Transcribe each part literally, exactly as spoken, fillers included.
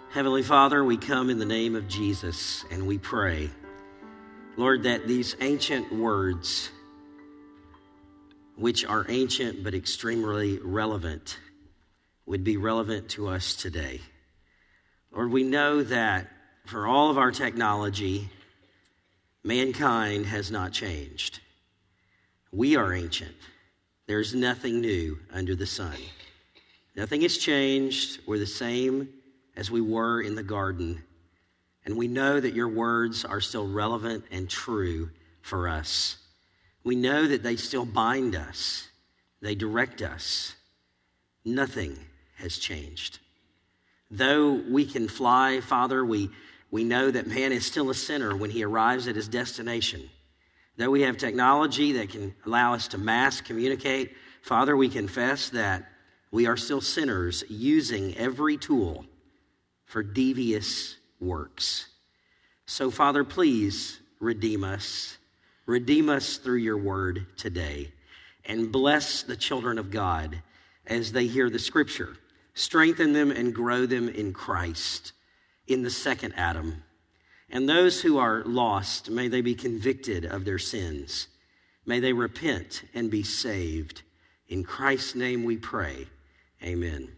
Heavenly Father, we come in the name of Jesus and we pray, Lord, that these ancient words, which are ancient but extremely relevant, would be relevant to us today. Lord, we know that for all of our technology, mankind has not changed. We are ancient. There's nothing new under the sun. Nothing has changed. We're the same as we were in the garden. And we know that your words are still relevant and true for us. We know that they still bind us. They direct us. Nothing has changed. Though we can fly, Father, we, we know that man is still a sinner when he arrives at his destination. Though we have technology that can allow us to mass communicate, Father, we confess that we are still sinners using every tool for devious works. So, Father, please redeem us. Redeem us through your word today. And bless the children of God as they hear the scripture. Strengthen them and grow them in Christ, in the second Adam. And those who are lost, may they be convicted of their sins. May they repent and be saved. In Christ's name we pray. Amen.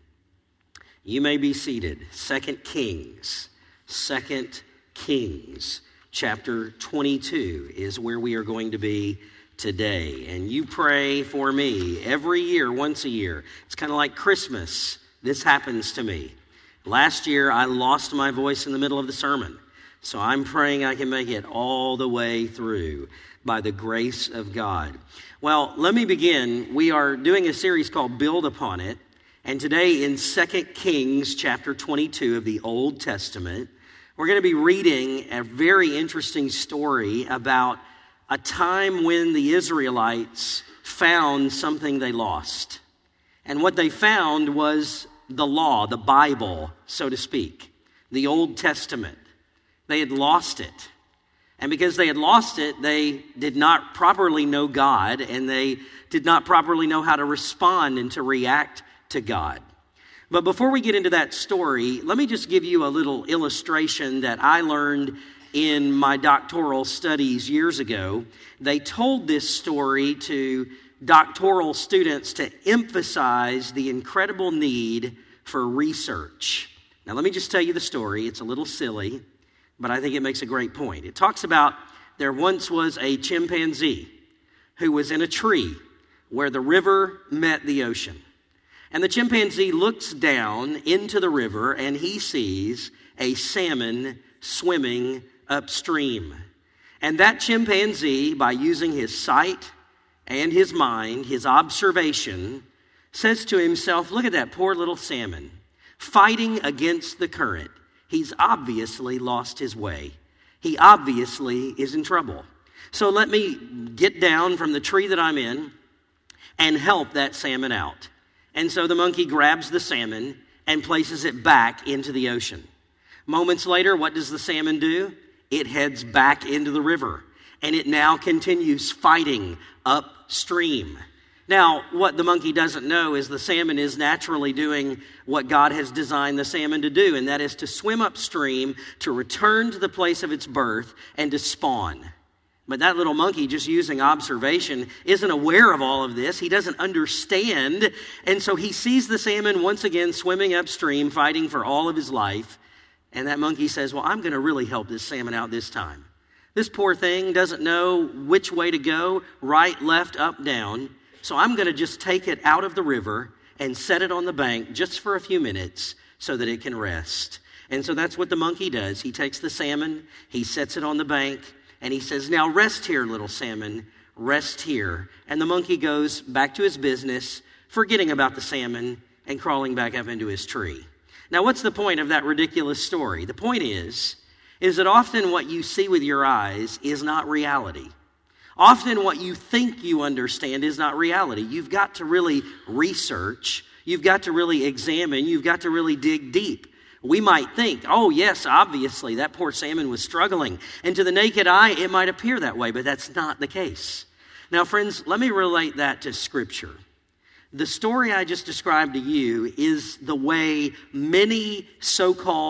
You may be seated. Second Kings. Second Kings. Chapter twenty-two is where we are going to be today. And you pray for me every year, once a year. It's kind of like Christmas. This happens to me. Last year, I lost my voice in the middle of the sermon. So I'm praying I can make it all the way through by the grace of God. Well, let me begin. We are doing a series called Build Upon It. And today in Second Kings chapter twenty-two of the Old Testament, we're going to be reading a very interesting story about a time when the Israelites found something they lost. And what they found was the law, the Bible, so to speak, the Old Testament. They had lost it. And because they had lost it, they did not properly know God, and they did not properly know how to respond and to react to God. But before we get into that story, let me just give you a little illustration that I learned in my doctoral studies years ago. They told this story to doctoral students to emphasize the incredible need for research. Now, let me just tell you the story. It's a little silly, but I think it makes a great point. It talks about there once was a chimpanzee who was in a tree where the river met the ocean. And the chimpanzee looks down into the river and he sees a salmon swimming upstream. And that chimpanzee, by using his sight and his mind, his observation, says to himself, look at that poor little salmon fighting against the current. He's obviously lost his way. He obviously is in trouble. So let me get down from the tree that I'm in and help that salmon out. And so the monkey grabs the salmon and places it back into the ocean. Moments later, what does the salmon do? It heads back into the river, and it now continues fighting upstream. Now, what the monkey doesn't know is the salmon is naturally doing what God has designed the salmon to do, and that is to swim upstream, to return to the place of its birth, and to spawn. But that little monkey, just using observation, isn't aware of all of this. He doesn't understand. And so he sees the salmon once again swimming upstream, fighting for all of his life. And that monkey says, well, I'm going to really help this salmon out this time. This poor thing doesn't know which way to go, right, left, up, down. So I'm going to just take it out of the river and set it on the bank just for a few minutes so that it can rest. And so that's what the monkey does. He takes the salmon, he sets it on the bank, and he says, now rest here, little salmon, rest here. And the monkey goes back to his business, forgetting about the salmon and crawling back up into his tree. Now, what's the point of that ridiculous story? The point is, is that often what you see with your eyes is not reality. Often what you think you understand is not reality. You've got to really research. You've got to really examine. You've got to really dig deep. We might think, oh, yes, obviously, that poor salmon was struggling. And to the naked eye, it might appear that way, but that's not the case. Now, friends, let me relate that to Scripture. The story I just described to you is the way many so-called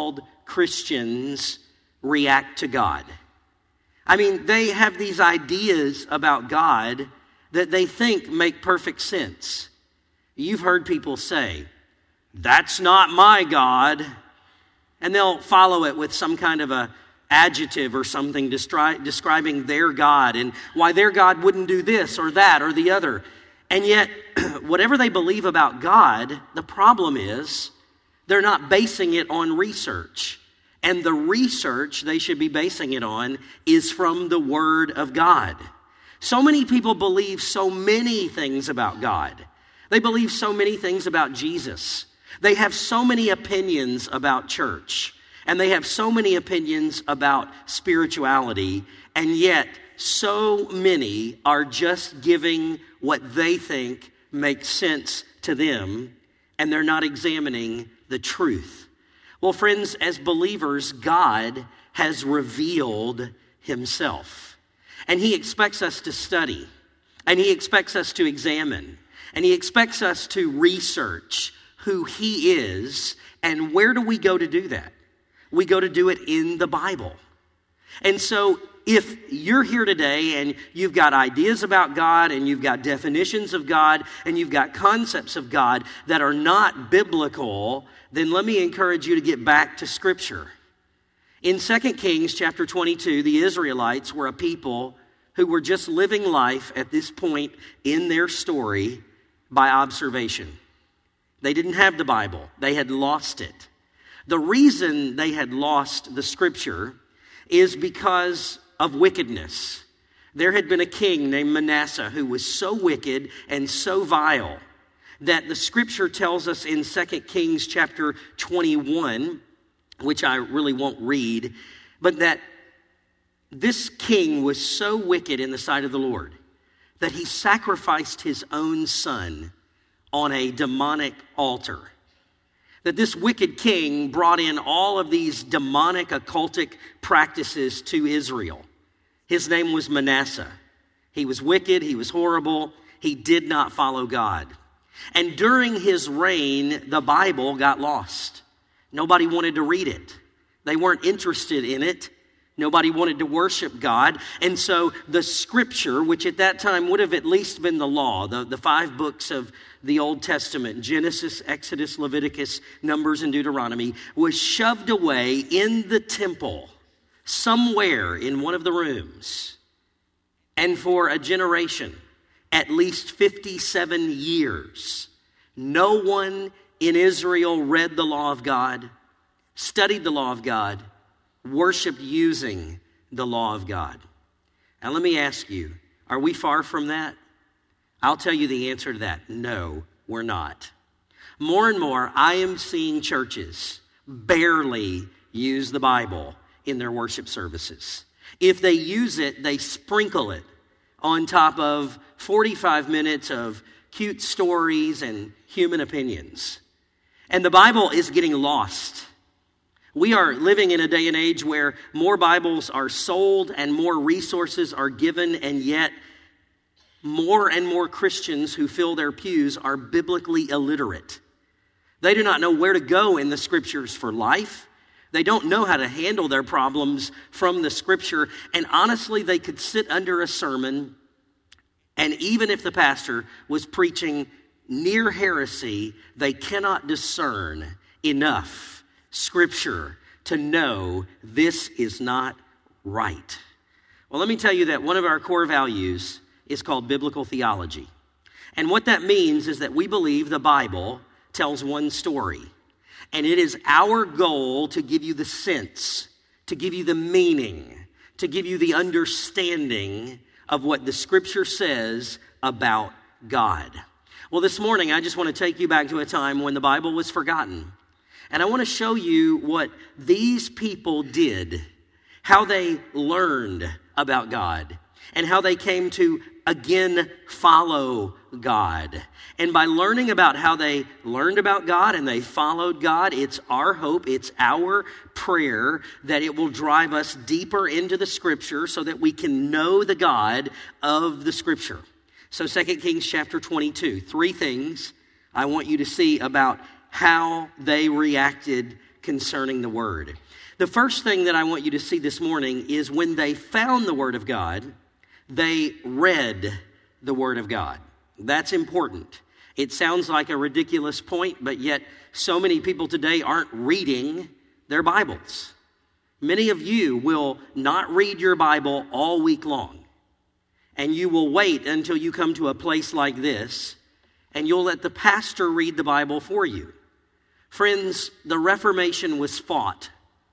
Christians react to God. I mean, they have these ideas about God that they think make perfect sense. You've heard people say, "That's not my God," and they'll follow it with some kind of a adjective or something destri- describing their God and why their God wouldn't do this or that or the other. And yet, whatever they believe about God, the problem is they're not basing it on research. And the research they should be basing it on is from the Word of God. So many people believe so many things about God. They believe so many things about Jesus. They have so many opinions about church. And they have so many opinions about spirituality. And yet, so many are just giving what they think makes sense to them. And they're not examining the truth. Well, friends, as believers, God has revealed himself. And he expects us to study. And he expects us to examine. And he expects us to research who he is. And where do we go to do that? We go to do it in the Bible. And so if you're here today and you've got ideas about God and you've got definitions of God and you've got concepts of God that are not biblical, then let me encourage you to get back to Scripture. In Second Kings chapter twenty-two, the Israelites were a people who were just living life at this point in their story by observation. They didn't have the Bible. They had lost it. The reason they had lost the Scripture is because of wickedness. There had been a king named Manasseh who was so wicked and so vile that the Scripture tells us in Second Kings chapter twenty-one, which I really won't read, but that this king was so wicked in the sight of the Lord that he sacrificed his own son on a demonic altar. That this wicked king brought in all of these demonic occultic practices to Israel. His name was Manasseh. He was wicked, he was horrible, he did not follow God. And during his reign, the Bible got lost. Nobody wanted to read it. They weren't interested in it. Nobody wanted to worship God. And so the Scripture, which at that time would have at least been the law, the, the five books of the Old Testament, Genesis, Exodus, Leviticus, Numbers, and Deuteronomy, was shoved away in the temple somewhere in one of the rooms. And for a generation, at least fifty-seven years, no one in Israel read the law of God, studied the law of God, worshiped using the law of God. Now let me ask you, are we far from that? I'll tell you the answer to that. No, we're not. More and more, I am seeing churches barely use the Bible in their worship services. If they use it, they sprinkle it on top of forty-five minutes of cute stories and human opinions. And the Bible is getting lost. We are living in a day and age where more Bibles are sold and more resources are given, and yet more and more Christians who fill their pews are biblically illiterate. They do not know where to go in the Scriptures for life. They don't know how to handle their problems from the Scripture. And honestly, they could sit under a sermon, and even if the pastor was preaching near heresy, they cannot discern enough Scripture to know this is not right. Well, let me tell you that one of our core values is called biblical theology. And what that means is that we believe the Bible tells one story. And it is our goal to give you the sense, to give you the meaning, to give you the understanding of what the Scripture says about God. Well, this morning, I just want to take you back to a time when the Bible was forgotten. And I want to show you what these people did, how they learned about God, and how they came to again follow God. And by learning about how they learned about God and they followed God, it's our hope, it's our prayer that it will drive us deeper into the Scripture so that we can know the God of the Scripture. So Second Kings chapter twenty-two, three things I want you to see about how they reacted concerning the Word. The first thing that I want you to see this morning is when they found the Word of God, they read the Word of God. That's important. It sounds like a ridiculous point, but yet so many people today aren't reading their Bibles. Many of you will not read your Bible all week long, and you will wait until you come to a place like this, and you'll let the pastor read the Bible for you. Friends, the Reformation was fought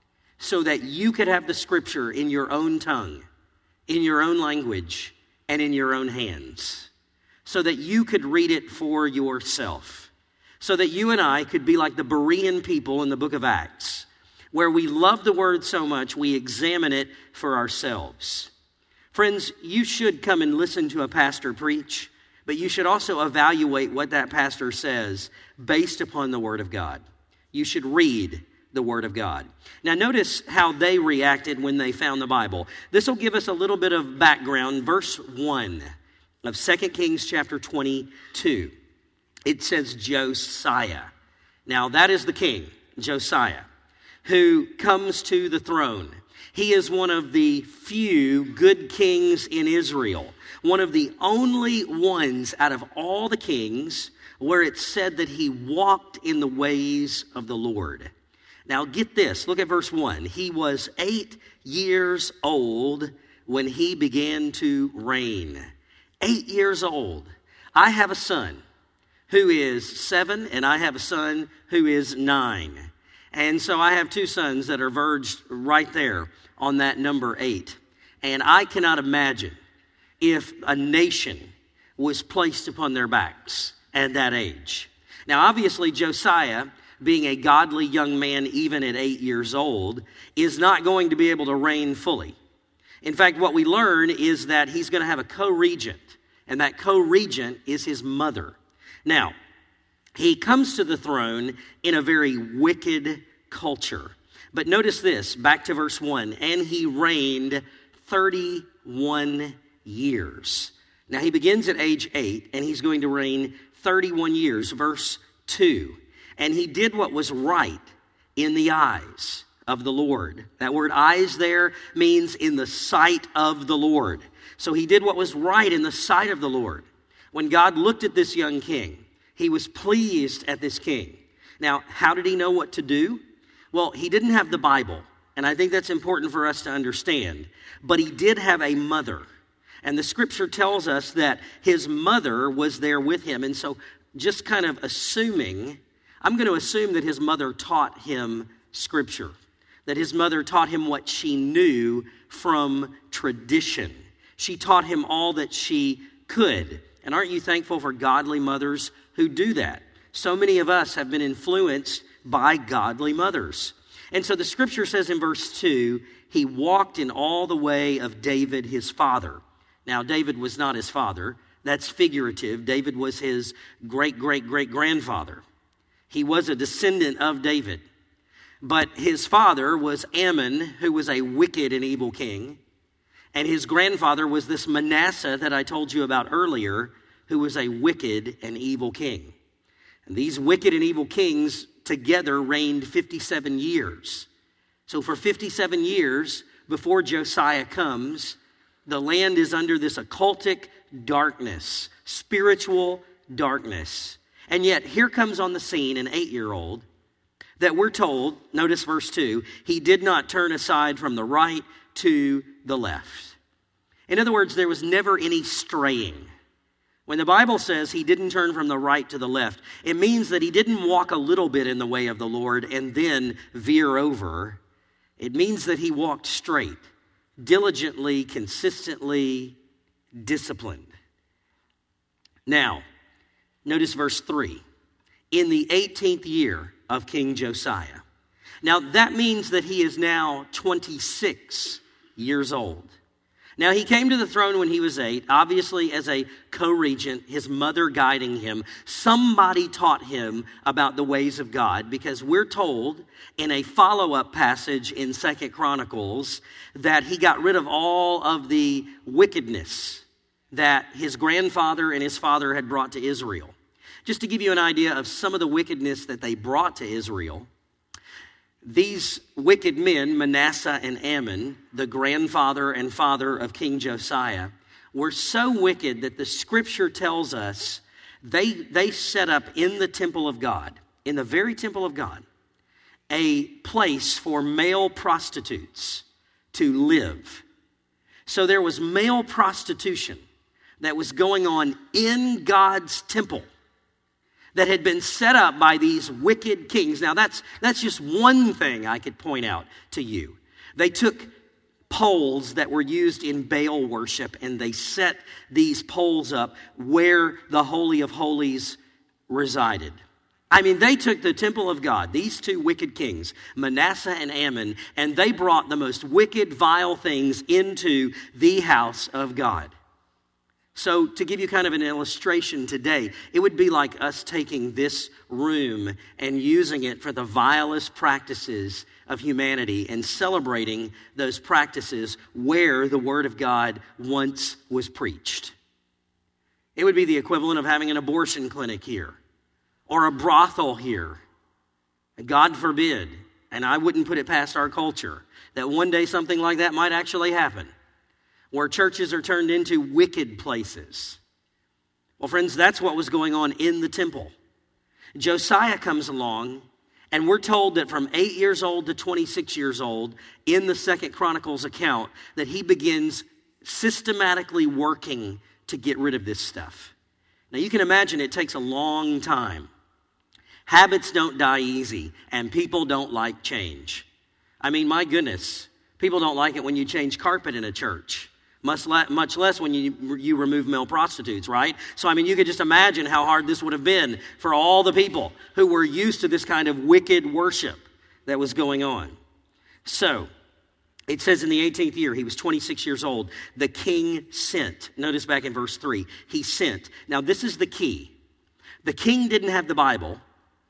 so that you could have the Scripture in your own tongue, in your own language, and in your own hands, so that you could read it for yourself, so that you and I could be like the Berean people in the book of Acts, where we love the Word so much we examine it for ourselves. Friends, you should come and listen to a pastor preach, but you should also evaluate what that pastor says based upon the Word of God. You should read the Word of God. Now notice how they reacted when they found the Bible. This will give us a little bit of background. Verse one of Second Kings chapter twenty-two. It says Josiah. Now that is the king, Josiah, who comes to the throne. He is one of the few good kings in Israel, one of the only ones out of all the kings where it said that he walked in the ways of the Lord. Now get this, look at verse one. He was eight years old when he began to reign. Eight years old. I have a son who is seven, and I have a son who is nine. And so I have two sons that are verged right there on that number eight. And I cannot imagine if a nation was placed upon their backs at that age. Now, obviously, Josiah, being a godly young man even at eight years old, is not going to be able to reign fully. In fact, what we learn is that he's going to have a co-regent, and that co-regent is his mother. Now, he comes to the throne in a very wicked culture. But notice this, back to verse one, and he reigned thirty-one years. Now, he begins at age eight, and he's going to reign thirty-one years. Verse two, and he did what was right in the eyes of the Lord. That word eyes there means in the sight of the Lord. So he did what was right in the sight of the Lord. When God looked at this young king, he was pleased at this king. Now, how did he know what to do? Well, he didn't have the Bible, and I think that's important for us to understand. But he did have a mother, and the scripture tells us that his mother was there with him. And so just kind of assuming, I'm going to assume that his mother taught him scripture, that his mother taught him what she knew from tradition. She taught him all that she could. And aren't you thankful for godly mothers who do that? So many of us have been influenced by godly mothers. And so the scripture says in verse two, he walked in all the way of David his father. Now, David was not his father. That's figurative. David was his great-great-great-grandfather. He was a descendant of David. But his father was Ammon, who was a wicked and evil king. And his grandfather was this Manasseh that I told you about earlier, who was a wicked and evil king. And these wicked and evil kings together reigned fifty-seven years. So for fifty-seven years before Josiah comes, the land is under this occultic darkness, spiritual darkness. And yet here comes on the scene an eight-year-old that we're told, notice verse two, he did not turn aside from the right to the left. In other words, there was never any straying. When the Bible says he didn't turn from the right to the left, it means that he didn't walk a little bit in the way of the Lord and then veer over. It means that he walked straight, diligently, consistently, disciplined. Now, notice verse three. In the eighteenth year of King Josiah. Now, that means that he is now twenty-six years old. Now, he came to the throne when he was eight, obviously as a co-regent, his mother guiding him. Somebody taught him about the ways of God, because we're told in a follow-up passage in Second Chronicles that he got rid of all of the wickedness that his grandfather and his father had brought to Israel. Just to give you an idea of some of the wickedness that they brought to Israel, These wicked men, Manasseh and Amon, the grandfather and father of King Josiah, were so wicked that the scripture tells us they, they set up in the temple of God, in the very temple of God, a place for male prostitutes to live. So there was male prostitution that was going on in God's temple that had been set up by these wicked kings. Now that's that's just one thing I could point out to you. They took poles that were used in Baal worship and they set these poles up where the Holy of Holies resided. I mean, they took the temple of God, these two wicked kings, Manasseh and Amon, and they brought the most wicked, vile things into the house of God. So to give you kind of an illustration today, it would be like us taking this room and using it for the vilest practices of humanity and celebrating those practices where the Word of God once was preached. It would be the equivalent of having an abortion clinic here or a brothel here. God forbid, and I wouldn't put it past our culture, that one day something like that might actually happen, where churches are turned into wicked places. Well, friends, that's what was going on in the temple. Josiah comes along, and we're told that from eight years old to twenty-six years old, in the Second Chronicles account, that he begins systematically working to get rid of this stuff. Now, you can imagine it takes a long time. Habits don't die easy, and people don't like change. I mean, my goodness, people don't like it when you change carpet in a church. Much, le- much less when you, you remove male prostitutes, right? So, I mean, you could just imagine how hard this would have been for all the people who were used to this kind of wicked worship that was going on. So, it says in the eighteenth year, he was twenty-six years old, the king sent. Notice back in verse three, he sent. Now, this is the key. The king didn't have the Bible,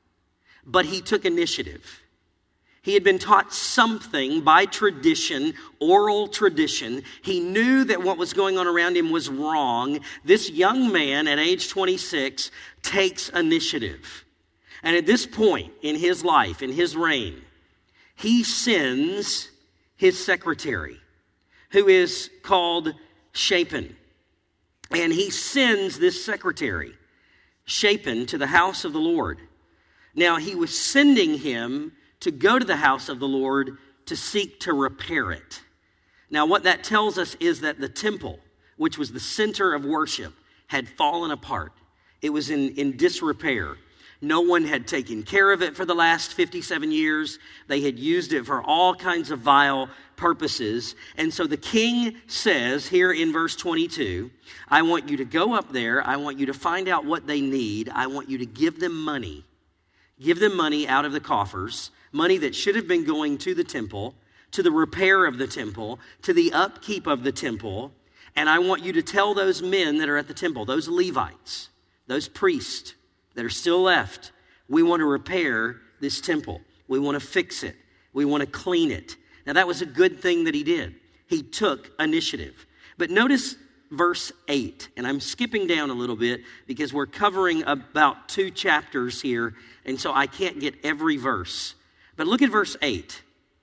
but he took initiative. He had been taught something by tradition, oral tradition. He knew that what was going on around him was wrong. This young man at age twenty-six takes initiative. And at this point in his life, in his reign, he sends his secretary, who is called Shaphan. And he sends this secretary, Shaphan, to the house of the Lord. Now, he was sending him to go to the house of the Lord to seek to repair it. Now, what that tells us is that the temple, which was the center of worship, had fallen apart. It was in, in disrepair. No one had taken care of it for the last fifty-seven years. They had used it for all kinds of vile purposes. And so the king says here in verse twenty-two, I want you to go up there. I want you to find out what they need. I want you to give them money. Give them money out of the coffers, money that should have been going to the temple, to the repair of the temple, to the upkeep of the temple. And I want you to tell those men that are at the temple, those Levites, those priests that are still left, we want to repair this temple. We want to fix it. We want to clean it. Now, that was a good thing that he did. He took initiative. But notice verse eight, and I'm skipping down a little bit because we're covering about two chapters here, and so I can't get every verse. But look at verse eight.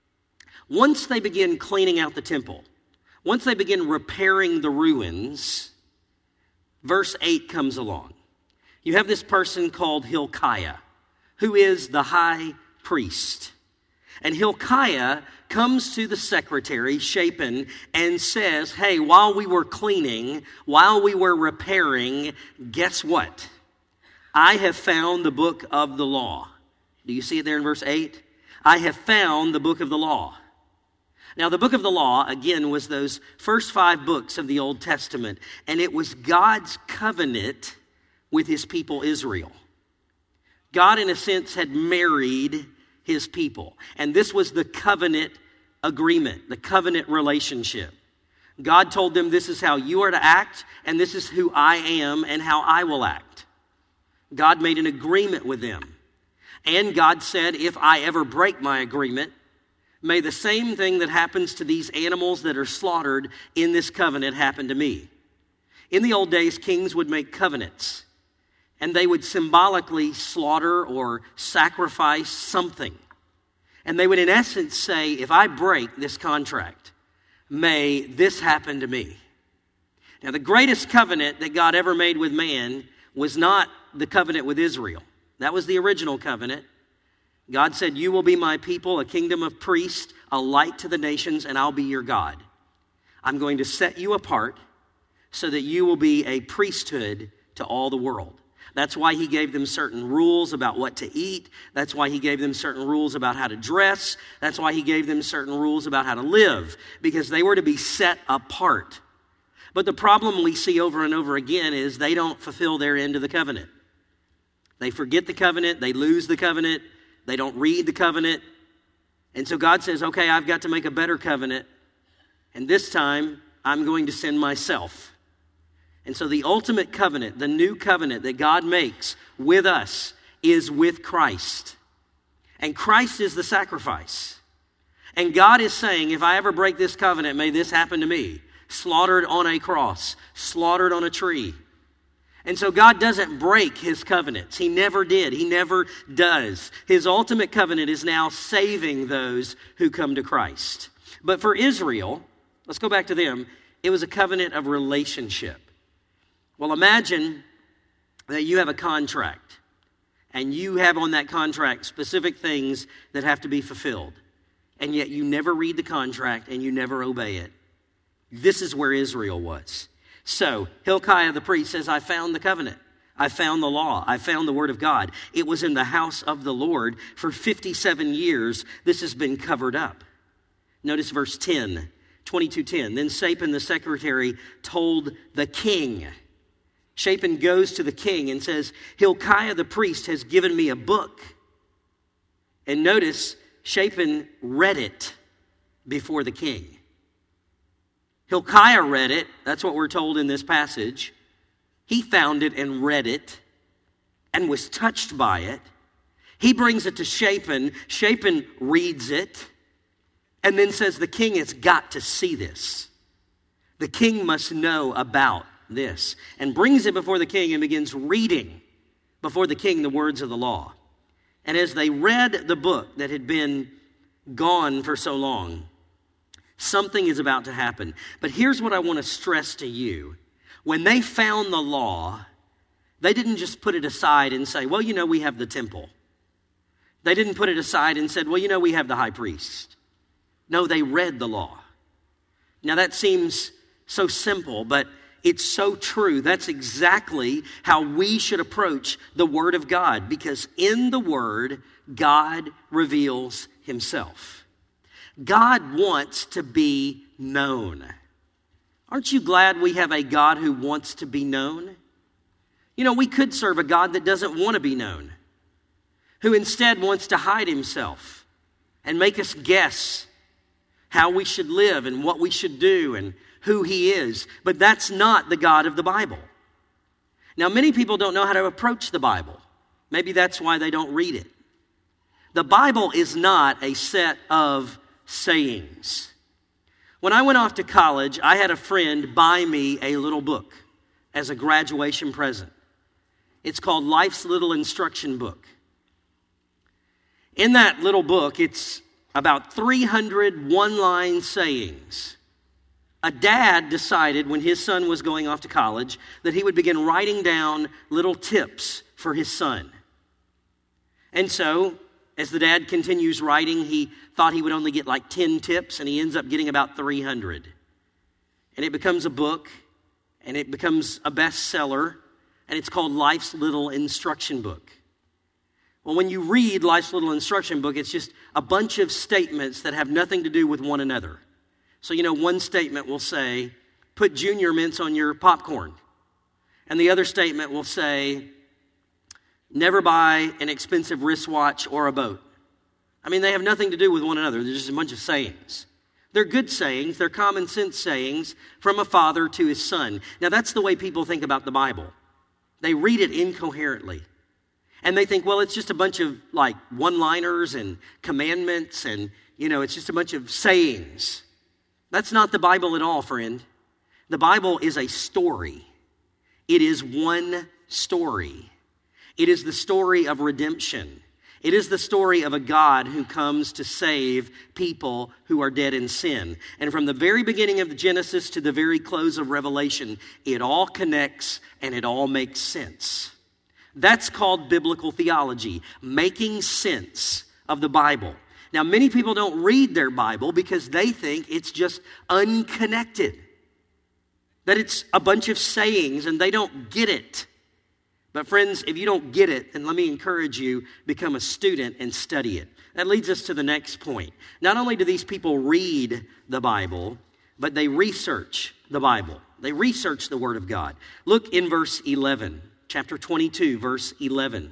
Once they begin cleaning out the temple, once they begin repairing the ruins, verse eight comes along. You have this person called Hilkiah, who is the high priest. And Hilkiah comes to the secretary, Shaphan, and says, hey, while we were cleaning, while we were repairing, guess what? I have found the book of the law. Do you see it there in verse eight? I have found the book of the law. Now, the book of the law, again, was those first five books of the Old Testament, and it was God's covenant with his people Israel. God, in a sense, had married his people. And this was the covenant agreement, the covenant relationship. God told them, this is how you are to act, and this is who I am and how I will act. God made an agreement with them. And God said, if I ever break my agreement, may the same thing that happens to these animals that are slaughtered in this covenant happen to me. In the old days, kings would make covenants, and they would symbolically slaughter or sacrifice something. And they would in essence say, if I break this contract, may this happen to me. Now, the greatest covenant that God ever made with man was not the covenant with Israel. That was the original covenant. God said, you will be my people, a kingdom of priests, a light to the nations, and I'll be your God. I'm going to set you apart so that you will be a priesthood to all the world. That's why he gave them certain rules about what to eat. That's why he gave them certain rules about how to dress. That's why he gave them certain rules about how to live, because they were to be set apart. But the problem we see over and over again is they don't fulfill their end of the covenant. They forget the covenant. They lose the covenant. They don't read the covenant. And so God says, okay, I've got to make a better covenant. And this time, I'm going to send myself. And so the ultimate covenant, the new covenant that God makes with us, is with Christ. And Christ is the sacrifice. And God is saying, if I ever break this covenant, may this happen to me. Slaughtered on a cross, slaughtered on a tree. And so God doesn't break his covenants. He never did. He never does. His ultimate covenant is now saving those who come to Christ. But for Israel, let's go back to them, it was a covenant of relationship. Well, imagine that you have a contract, and you have on that contract specific things that have to be fulfilled, and yet you never read the contract and you never obey it. This is where Israel was. So Hilkiah the priest says, I found the covenant. I found the law. I found the word of God. It was in the house of the Lord for fifty-seven years. This has been covered up. Notice verse ten, twenty-two ten. Then Shaphan the secretary told the king. Shaphan goes to the king and says, Hilkiah the priest has given me a book. And notice, Shaphan read it before the king. Hilkiah read it. That's what we're told in this passage. He found it and read it and was touched by it. He brings it to Shaphan. Shaphan reads it and then says, the king has got to see this. The king must know about this, and brings it before the king and begins reading before the king the words of the law. And as they read the book that had been gone for so long, something is about to happen. But here's what I want to stress to you. When they found the law, they didn't just put it aside and say, well, you know, we have the temple. They didn't put it aside and said, well, you know, we have the high priest. No, they read the law. Now that seems so simple, but it's so true. That's exactly how we should approach the Word of God, because in the Word, God reveals himself. God wants to be known. Aren't you glad we have a God who wants to be known? You know, we could serve a God that doesn't want to be known, who instead wants to hide himself and make us guess how we should live and what we should do and who he is. But that's not the God of the Bible. Now, many people don't know how to approach the Bible. Maybe that's why they don't read it. The Bible is not a set of sayings. When I went off to college, I had a friend buy me a little book as a graduation present. It's called Life's Little Instruction Book. In that little book, it's about three hundred one-line sayings. A dad decided when his son was going off to college that he would begin writing down little tips for his son. And so, as the dad continues writing, he thought he would only get like ten tips, and he ends up getting about three hundred. And it becomes a book, and it becomes a bestseller, and it's called Life's Little Instruction Book. Well, when you read Life's Little Instruction Book, it's just a bunch of statements that have nothing to do with one another. So, you know, one statement will say, put Junior Mints on your popcorn. And the other statement will say, never buy an expensive wristwatch or a boat. I mean, they have nothing to do with one another. They're just a bunch of sayings. They're good sayings. They're common sense sayings from a father to his son. Now, that's the way people think about the Bible. They read it incoherently. And they think, well, it's just a bunch of like one-liners and commandments and, you know, it's just a bunch of sayings. That's not the Bible at all, friend. The Bible is a story. It is one story. It is the story of redemption. It is the story of a God who comes to save people who are dead in sin. And from the very beginning of Genesis to the very close of Revelation, it all connects and it all makes sense. That's called biblical theology, making sense of the Bible. Now, many people don't read their Bible because they think it's just unconnected, that it's a bunch of sayings and they don't get it. But friends, if you don't get it, then let me encourage you, become a student and study it. That leads us to the next point. Not only do these people read the Bible, but they research the Bible. They research the Word of God. Look in verse eleven, chapter twenty-two, verse eleven.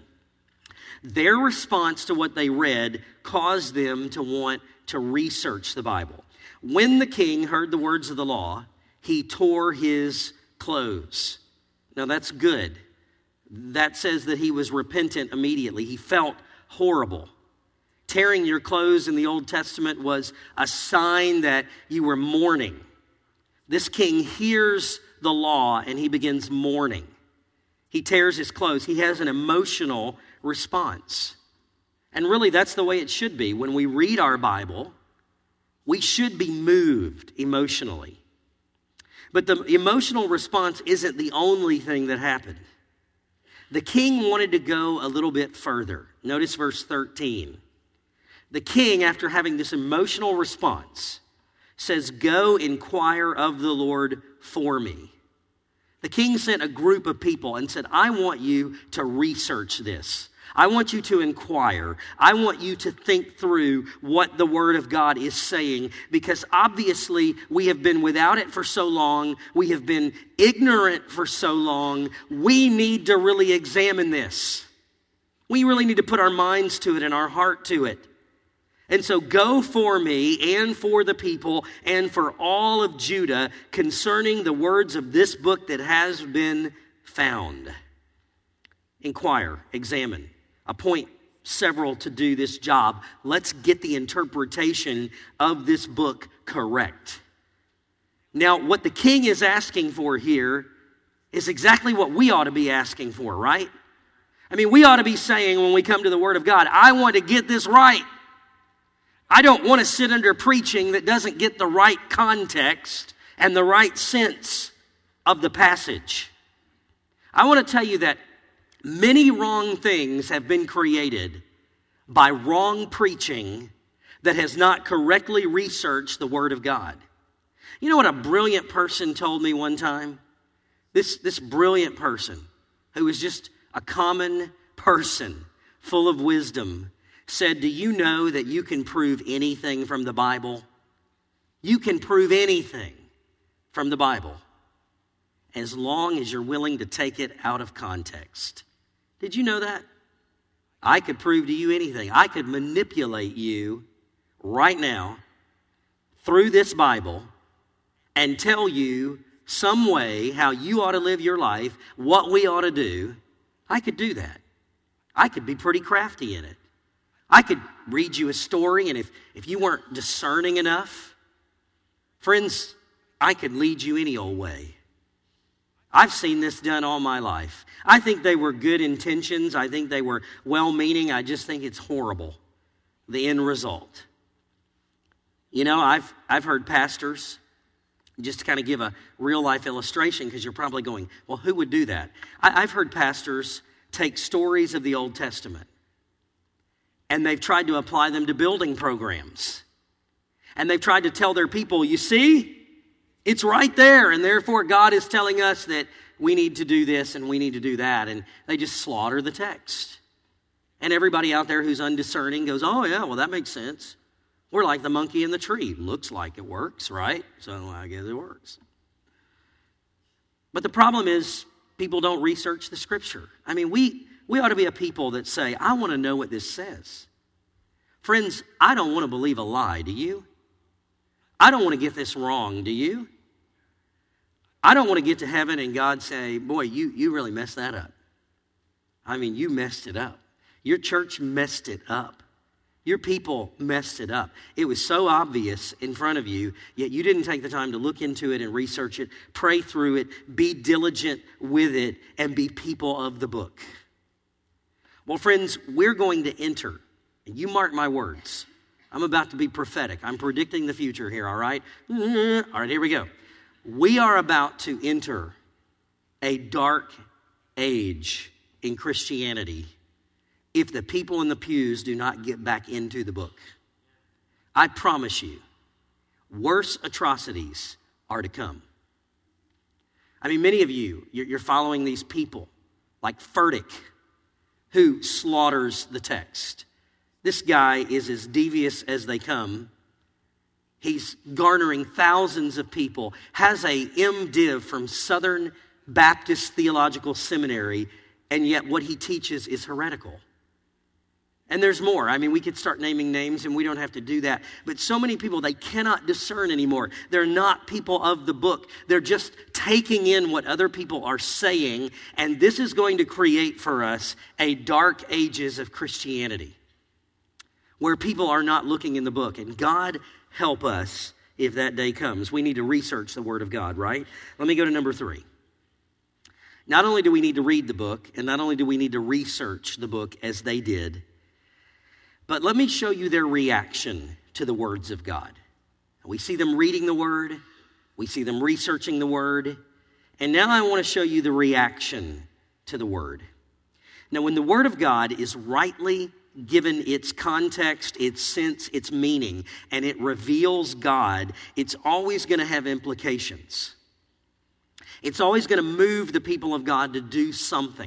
Their response to what they read caused them to want to research the Bible. When the king heard the words of the law, he tore his clothes. Now that's good. That says that he was repentant immediately. He felt horrible. Tearing your clothes in the Old Testament was a sign that you were mourning. This king hears the law and he begins mourning. He tears his clothes. He has an emotional response. And really, that's the way it should be. When we read our Bible, we should be moved emotionally. But the emotional response isn't the only thing that happened. The king wanted to go a little bit further. Notice verse thirteen. The king, after having this emotional response, says, "Go inquire of the Lord for me." The king sent a group of people and said, I want you to research this. I want you to inquire. I want you to think through what the Word of God is saying, because obviously we have been without it for so long. We have been ignorant for so long. We need to really examine this. We really need to put our minds to it and our heart to it. And so go for me and for the people and for all of Judah concerning the words of this book that has been found. Inquire, examine, appoint several to do this job. Let's get the interpretation of this book correct. Now, what the king is asking for here is exactly what we ought to be asking for, right? I mean, we ought to be saying when we come to the Word of God, I want to get this right. I don't want to sit under preaching that doesn't get the right context and the right sense of the passage. I want to tell you that many wrong things have been created by wrong preaching that has not correctly researched the Word of God. You know what a brilliant person told me one time? This, this brilliant person, who was just a common person, full of wisdom, said, do you know that you can prove anything from the Bible? You can prove anything from the Bible as long as you're willing to take it out of context. Did you know that? I could prove to you anything. I could manipulate you right now through this Bible and tell you some way how you ought to live your life, what we ought to do. I could do that. I could be pretty crafty in it. I could read you a story, and if, if you weren't discerning enough, friends, I could lead you any old way. I've seen this done all my life. I think they were good intentions. I think they were well-meaning. I just think it's horrible, the end result. You know, I've I've heard pastors, just to kind of give a real-life illustration, because you're probably going, well, who would do that? I, I've heard pastors take stories of the Old Testament, and they've tried to apply them to building programs. And they've tried to tell their people, you see, it's right there, and therefore God is telling us that we need to do this and we need to do that. And they just slaughter the text. And everybody out there who's undiscerning goes, oh yeah, well that makes sense. We're like the monkey in the tree. Looks like it works, right? So I guess it works. But the problem is people don't research the Scripture. I mean, we, we ought to be a people that say, I want to know what this says. Friends, I don't want to believe a lie, do you? I don't want to get this wrong, do you? I don't want to get to heaven and God say, boy, you, you really messed that up. I mean, you messed it up. Your church messed it up. Your people messed it up. It was so obvious in front of you, yet you didn't take the time to look into it and research it, pray through it, be diligent with it, and be people of the book. Well, friends, we're going to enter And you mark my words. I'm about to be prophetic. I'm predicting the future here, all right? All right, here we go. We are about to enter a dark age in Christianity if the people in the pews do not get back into the book. I promise you, worse atrocities are to come. I mean, many of you, you're following these people like Furtick, who slaughters the text. This guy is as devious as they come. He's garnering thousands of people, has a MDiv from Southern Baptist Theological Seminary, and yet what he teaches is heretical. And there's more. I mean, we could start naming names, and we don't have to do that. But so many people, they cannot discern anymore. They're not people of the book. They're just taking in what other people are saying, and this is going to create for us a dark ages of Christianity where people are not looking in the book. And God help us if that day comes. We need to research the Word of God, right? Let me go to number three. Not only do we need to read the book, and not only do we need to research the book as they did, but let me show you their reaction to the words of God. We see them reading the Word. We see them researching the Word. And now I want to show you the reaction to the Word. Now, when the Word of God is rightly given its context, its sense, its meaning, and it reveals God, it's always going to have implications. It's always going to move the people of God to do something.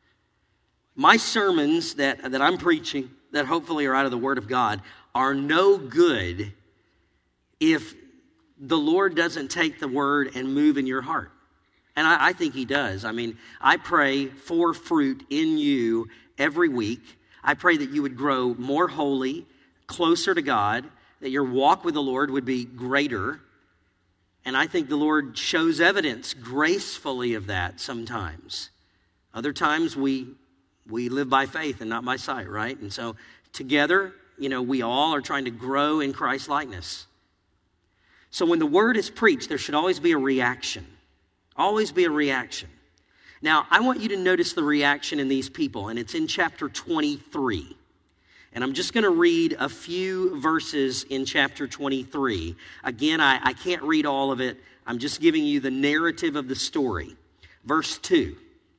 My sermons that, that I'm preaching, that hopefully are out of the Word of God, are no good if the Lord doesn't take the Word and move in your heart. And I, I think He does. I mean, I pray for fruit in you every week. I pray that you would grow more holy, closer to God, that your walk with the Lord would be greater. And I think the Lord shows evidence gracefully of that sometimes. Other times we we live by faith and not by sight, right? And so together, you know, we all are trying to grow in Christ's likeness. So when the word is preached, there should always be a reaction. Always be a reaction. Now, I want you to notice the reaction in these people, and it's in chapter twenty-three. And I'm just going to read a few verses in chapter twenty-three. Again, I, I can't read all of it. I'm just giving you the narrative of the story. Verse two.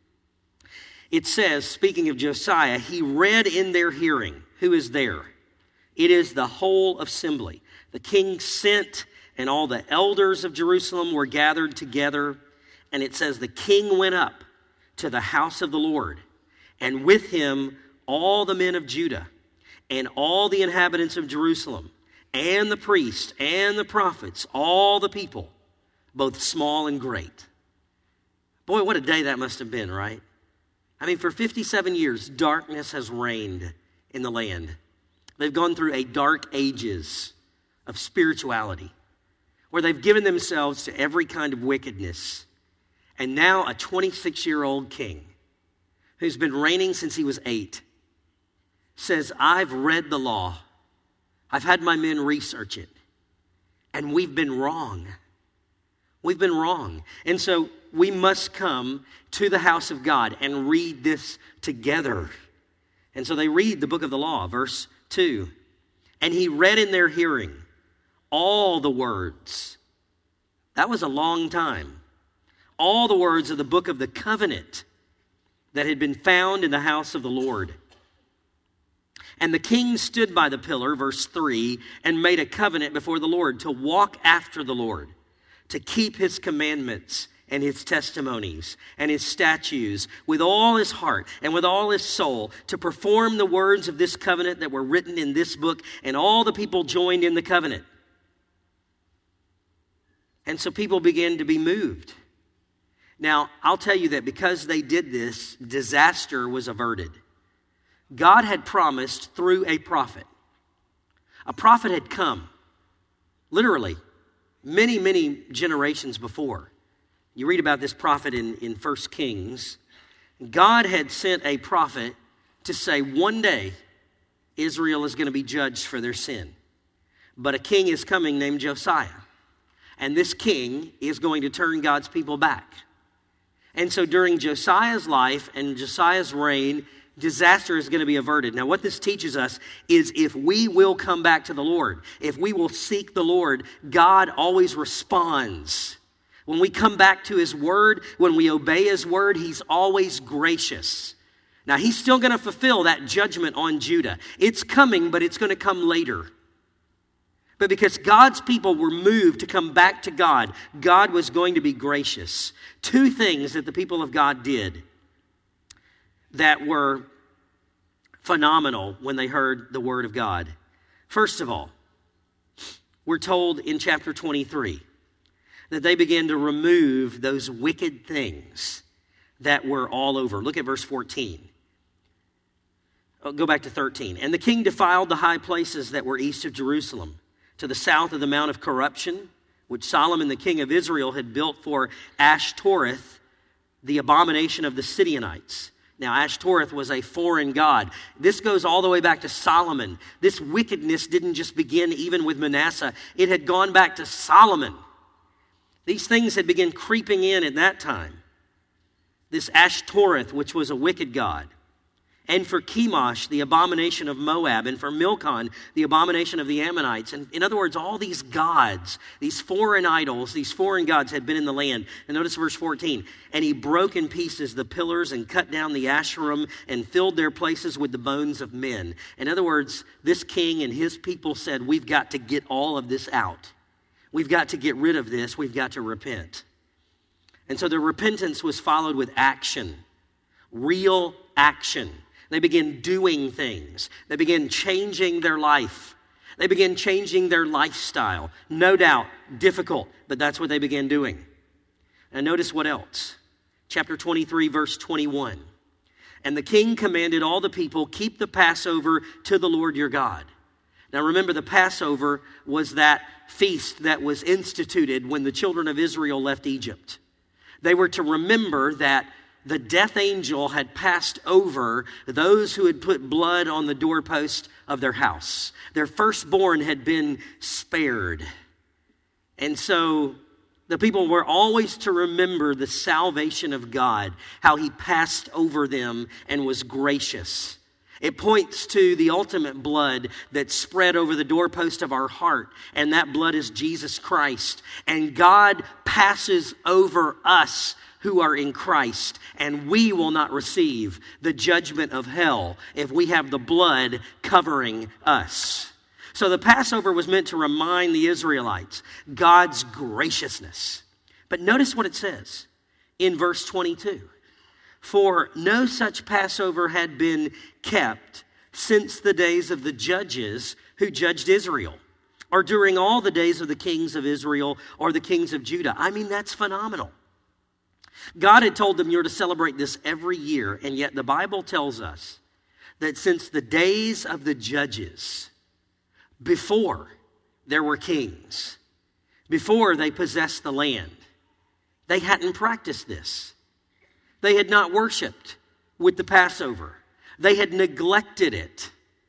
It says, speaking of Josiah, he read in their hearing. Who is there? It is the whole assembly. The king sent, and all the elders of Jerusalem were gathered together. And it says, the king went up to the house of the Lord, and with him all the men of Judah, and all the inhabitants of Jerusalem, and the priests, and the prophets, all the people, both small and great. Boy, what a day that must have been, right? I mean, for fifty-seven years, darkness has reigned in the land. They've gone through a dark ages of spirituality, where they've given themselves to every kind of wickedness. And now a twenty-six-year-old king, who's been reigning since he was eight, says, I've read the law. I've had my men research it. And we've been wrong. We've been wrong. And so we must come to the house of God and read this together. And so they read the book of the law, verse two. And he read in their hearing all the words. That was a long time. All the words of the book of the covenant that had been found in the house of the Lord. And the king stood by the pillar, verse three, and made a covenant before the Lord to walk after the Lord, to keep his commandments and his testimonies and his statutes with all his heart and with all his soul, to perform the words of this covenant that were written in this book. And all the people joined in the covenant. And so people began to be moved. Now, I'll tell you that because they did this, disaster was averted. God had promised through a prophet. A prophet had come, literally, many, many generations before. You read about this prophet in, in First Kings. God had sent a prophet to say one day Israel is going to be judged for their sin. But a king is coming named Josiah. And this king is going to turn God's people back. And so during Josiah's life and Josiah's reign, disaster is going to be averted. Now, what this teaches us is if we will come back to the Lord, if we will seek the Lord, God always responds. When we come back to his word, when we obey his word, he's always gracious. Now, he's still going to fulfill that judgment on Judah. It's coming, but it's going to come later. But because God's people were moved to come back to God, God was going to be gracious. Two things that the people of God did that were phenomenal when they heard the word of God. First of all, we're told in chapter twenty-three that they began to remove those wicked things that were all over. Look at verse fourteen. Oh, go back to thirteen. And the king defiled the high places that were east of Jerusalem, to the south of the Mount of Corruption, which Solomon the king of Israel had built for Ashtoreth, the abomination of the Sidonites. Now, Ashtoreth was a foreign god. This goes all the way back to Solomon. This wickedness didn't just begin even with Manasseh. It had gone back to Solomon. These things had begun creeping in at that time. This Ashtoreth, which was a wicked god. And for Chemosh, the abomination of Moab. And for Milcom, the abomination of the Ammonites. And in other words, all these gods, these foreign idols, these foreign gods had been in the land. And notice verse fourteen. And he broke in pieces the pillars and cut down the Asherim and filled their places with the bones of men. In other words, this king and his people said, we've got to get all of this out. We've got to get rid of this. We've got to repent. And so their repentance was followed with action. Real action. They began doing things. They began changing their life. They began changing their lifestyle. No doubt, difficult, but that's what they began doing. And notice what else. Chapter twenty-three, verse twenty-one. And the king commanded all the people, keep the Passover to the Lord your God. Now remember, the Passover was that feast that was instituted when the children of Israel left Egypt. They were to remember that the death angel had passed over those who had put blood on the doorpost of their house. Their firstborn had been spared. And so the people were always to remember the salvation of God, how he passed over them and was gracious. It points to the ultimate blood that spread over the doorpost of our heart, and that blood is Jesus Christ. And God passes over us who are in Christ, and we will not receive the judgment of hell if we have the blood covering us. So the Passover was meant to remind the Israelites God's graciousness. But notice what it says in verse twenty-two. For no such Passover had been kept since the days of the judges who judged Israel, or during all the days of the kings of Israel or the kings of Judah. I mean, that's phenomenal. God had told them you're to celebrate this every year, and yet the Bible tells us that since the days of the judges, before there were kings, before they possessed the land, they hadn't practiced this. They had not worshiped with the Passover. They had neglected it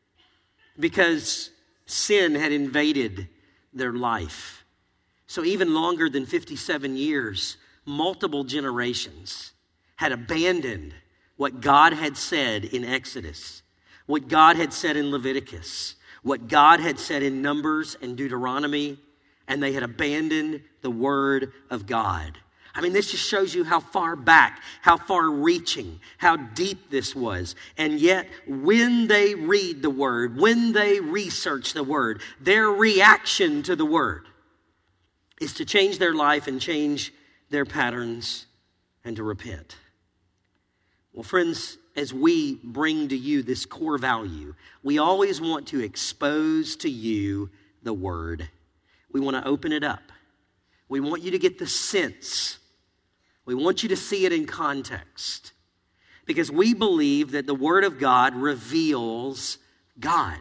because sin had invaded their life. So even longer than fifty-seven years, multiple generations had abandoned what God had said in Exodus, what God had said in Leviticus, what God had said in Numbers and Deuteronomy, and they had abandoned the word of God. I mean, this just shows you how far back, how far reaching, how deep this was. And yet, when they read the word, when they research the word, their reaction to the word is to change their life and change their patterns and to repent. Well, friends, as we bring to you this core value, we always want to expose to you the word. We want to open it up. We want you to get the sense. We want you to see it in context, because we believe that the word of God reveals God,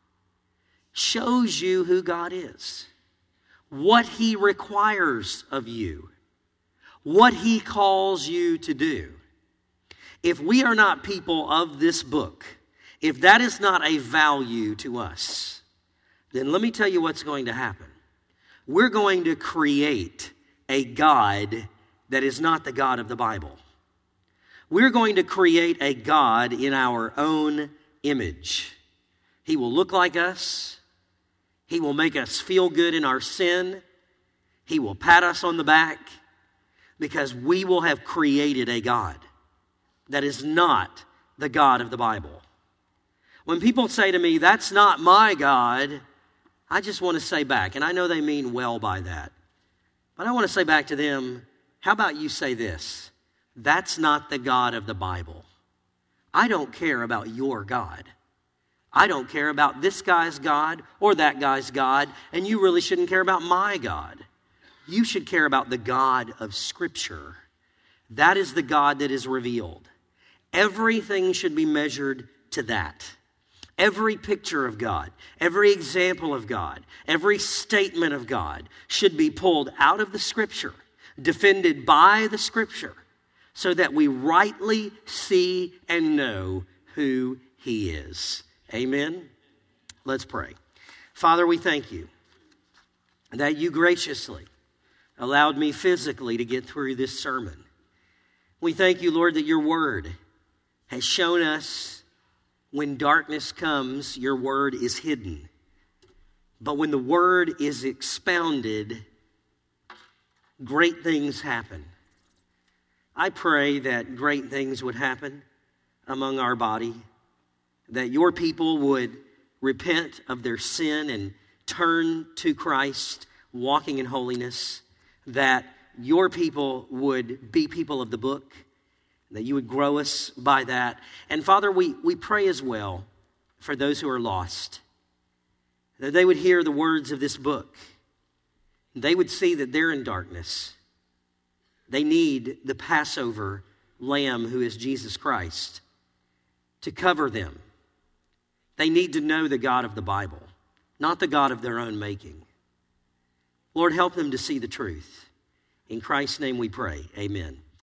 shows you who God is, what he requires of you, what he calls you to do. If we are not people of this book, if that is not a value to us, then let me tell you what's going to happen. We're going to create a God that is not the God of the Bible. we're going to create a God in our own image. He will look like us. He will make us feel good in our sin. He will pat us on the back because we will have created a God that is not the God of the Bible. When people say to me, that's not my God, I just want to say back, and I know they mean well by that, but I want to say back to them, how about you say this? That's not the God of the Bible. I don't care about your God. I don't care about this guy's God or that guy's God, and you really shouldn't care about my God. You should care about the God of Scripture. That is the God that is revealed. Everything should be measured to that. Every picture of God, every example of God, every statement of God should be pulled out of the Scripture, defended by the Scripture, so that we rightly see and know who He is. Amen? Let's pray. Father, we thank you that you graciously allowed me physically to get through this sermon. We thank you, Lord, that your word has shown us when darkness comes, your word is hidden. But when the word is expounded, great things happen. I pray that great things would happen among our body, that your people would repent of their sin and turn to Christ, walking in holiness, that your people would be people of the book, that you would grow us by that. And Father, we, we pray as well for those who are lost, that they would hear the words of this book. They would see that they're in darkness. They need the Passover lamb who is Jesus Christ to cover them. They need to know the God of the Bible, not the God of their own making. Lord, help them to see the truth. In Christ's name we pray, amen.